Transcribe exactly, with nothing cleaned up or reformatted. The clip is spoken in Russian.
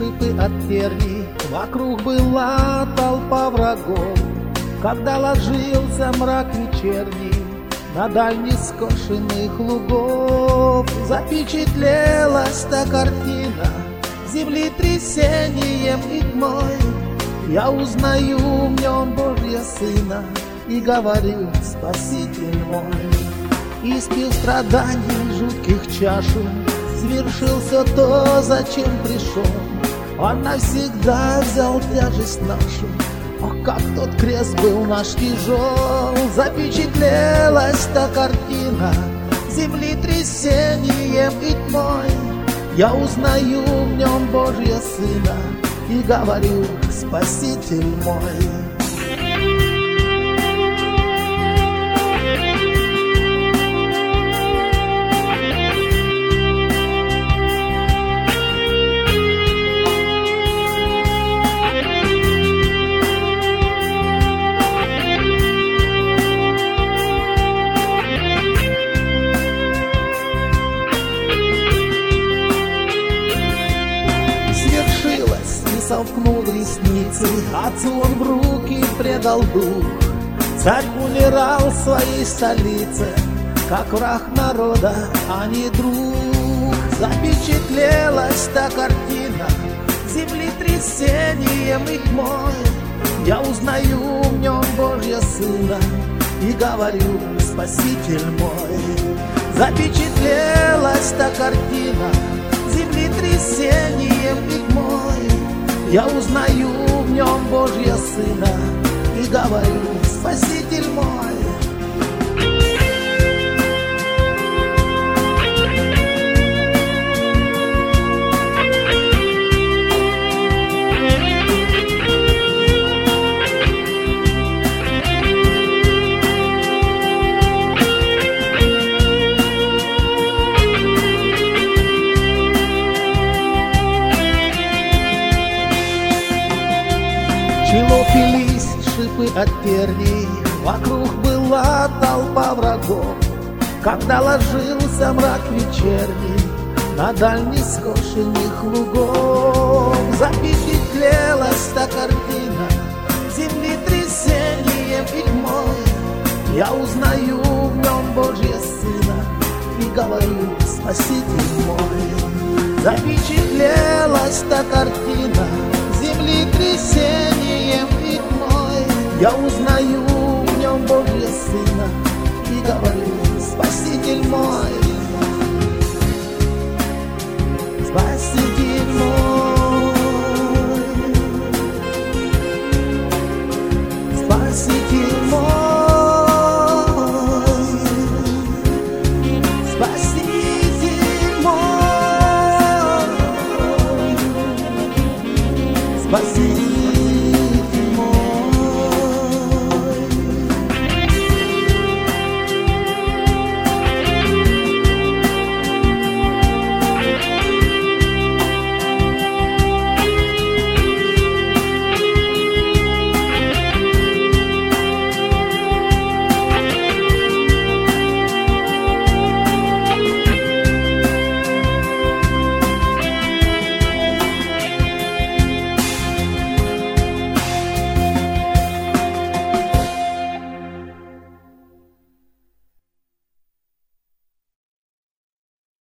шипы от терний, вокруг была толпа врагов. Когда ложился мрак вечерний на дальних скошенных лугов, запечатлелась та картина землетрясением и тьмой. Я узнаю в нем Божьего Сына и говорю: Спаситель мой. Испил страданий жутких чашу, свершил все то, зачем пришел. Он навсегда взял тяжесть нашу. Ох, как тот крест был наш тяжел. Запечатлелась та картина землетрясением и тьмой. Я узнаю в нем Божьего Сына и говорю: Спаситель мой. Сомкнул ресницы, отцу он в руки предал дух. Царь умирал в своей столице, как враг народа, а не друг. Запечатлелась та картина землетрясением и тьмой. Я узнаю в нем Божьего Сына и говорю: Спаситель мой. Запечатлелась та картина землетрясением и тьмой. Я узнаю в нем Божьего Сына и говорю: Спаситель мой. Лопились шипы от терний, вокруг была толпа врагов. Когда ложился мрак вечерний на дальних скошенных лугов, запечатлелась та картина землетрясением и тьмой. Я узнаю в нем Божьего Сына и говорю: Спаситель мой. Запечатлелась та картина землетрясением и тьмой. Я узнаю в нем Божьего Сына и говорю: Спаситель мой. Спаситель мой. Спаситель мой. Спаситель мой. Спаситель.